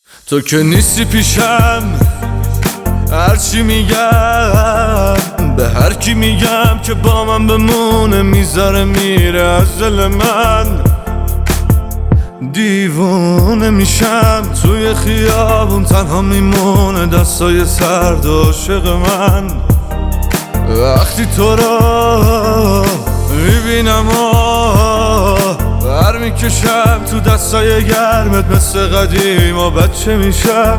تو که نیستی پیشم، هرچی میگم به هر کی میگم که با من بمونه میذاره میره از دل من. دیوونه میشم توی خیابون تنها میمونه دستای سرد عاشق من. وقتی تو را میبینم بر میکشم تو دستای گرمت مثل قدیم و بچه میشم.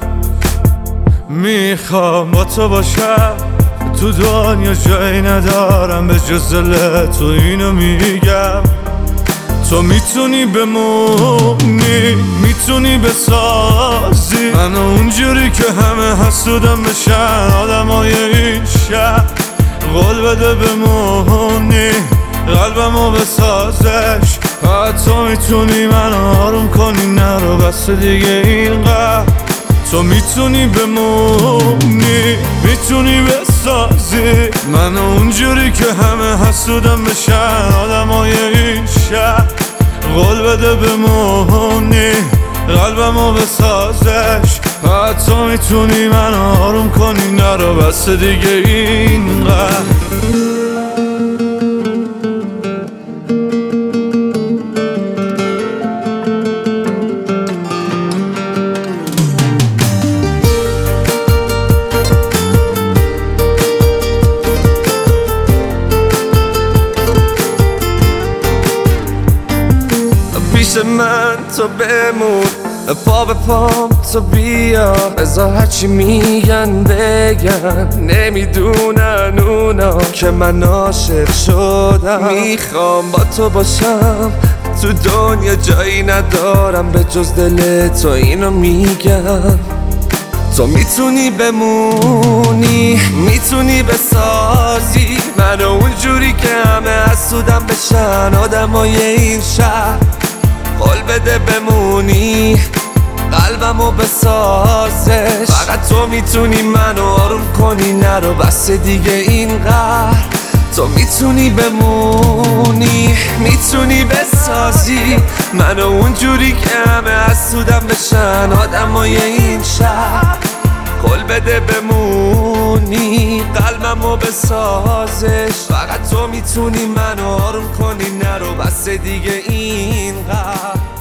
میخوام با تو باشم، تو دنیا جایی ندارم به جز دل تو، اینو میگم. تو میتونی بمونی، میتونی بسازی منو اونجوری که همه حسودم بشن آدمای این شهر. قول بده بمونی، قلبمو بسازش. تو میتونی منو آروم کنی، نرو بس دیگه اینقدر. تو میتونی بمونی، میتونی بسازی منو اونجوری که همه حسودم بشن آدمای این شهر. قول بده بمونی، قلبمو بسازش. تو میتونی منو آروم کنی، نرو بس دیگه اینقدر. پیش من تو بمون، پا به پام تو بیا. بذار هرچی میگن بگن، نمیدونن اونا که من عاشق شدم. میخوام با تو باشم، تو دنیا جایی ندارم به جز دل تو، اینو میگم. تو میتونی بمونی، میتونی بسازی منو اونجوری که همه حسودم بشن آدمای این شهر. قول بده بمونی، قلبمو بسازش. فقط تو میتونی منو آروم کنی، نرو بس دیگه اینقدر. تو میتونی بمونی، میتونی بسازی منو اونجوری که همه حسودم بشن آدمای این شهر. قول بده بمونی، قلبمو بسازش. فقط تو میتونی منو آروم کنی، نرو بس دیگه اینقدر.